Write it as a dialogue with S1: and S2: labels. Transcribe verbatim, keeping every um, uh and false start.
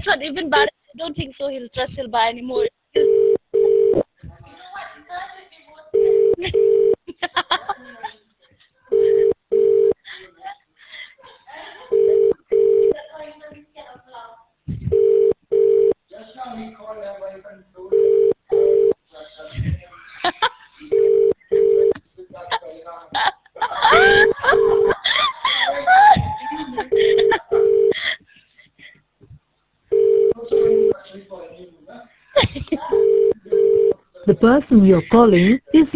S1: That's what even bad. I don't think so. He'll trust. He'll buy anymore.
S2: The person you're calling is